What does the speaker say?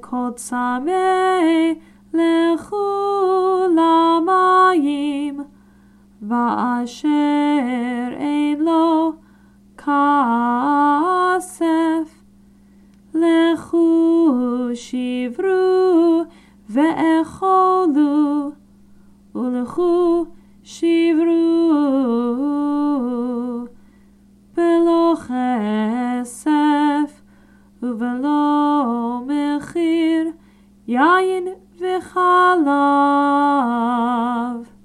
כל צמא לכו למים, ואשר אין לו כסף, לכו שברו ואכלו, ולכו שברו בלא כסף ובלא מחיר יין וחלב.